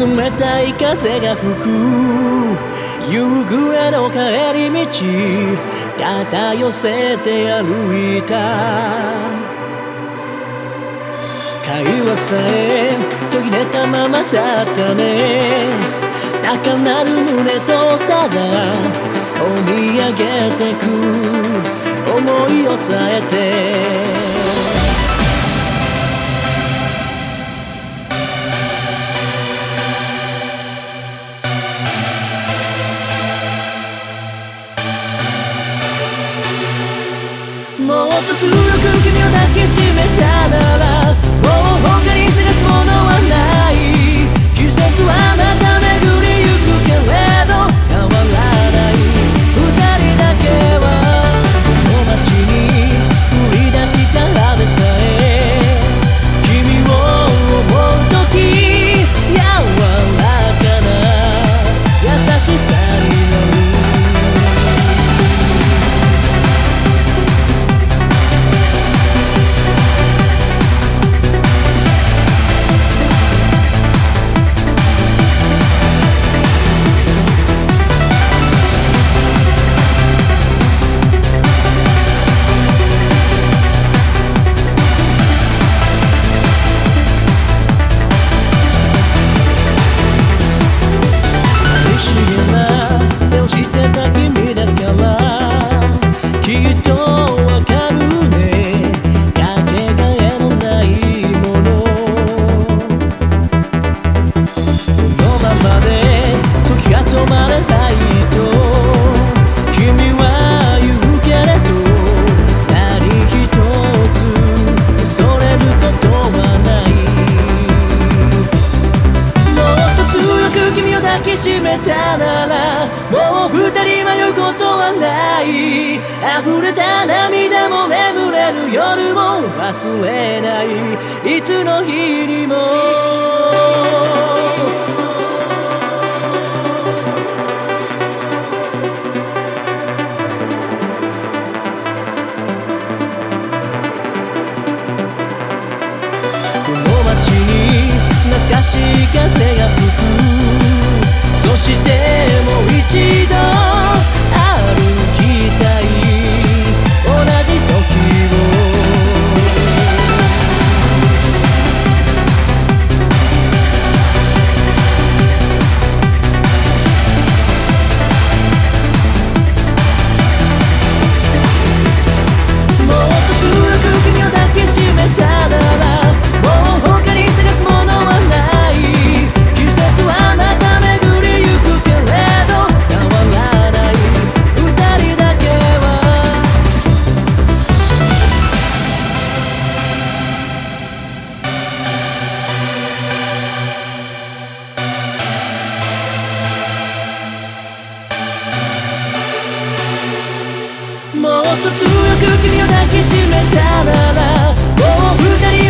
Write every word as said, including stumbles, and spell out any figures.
冷たい風が吹く夕暮れの帰り道肩寄せて歩いた会話さえ途切れたままだったね高鳴る胸とただ込み上げてく想いをさえてもっと強く君を抱きしめたならもう他に探すものはない季節はまた巡りゆくけれど変わらない二人だけはこの街に降り出した雨さえ君を思うとき柔らかな優しさになる抱きしめたならもう二人迷うことはない溢れた涙も眠れる夜も忘れないいつの日にもこの街に懐かしい風が吹くそしてもう一度歩きたい同じ時をもっと強く君を抱きしめたならもう他に探すものはない季節はまたもっと強く君を抱きしめたならもう二人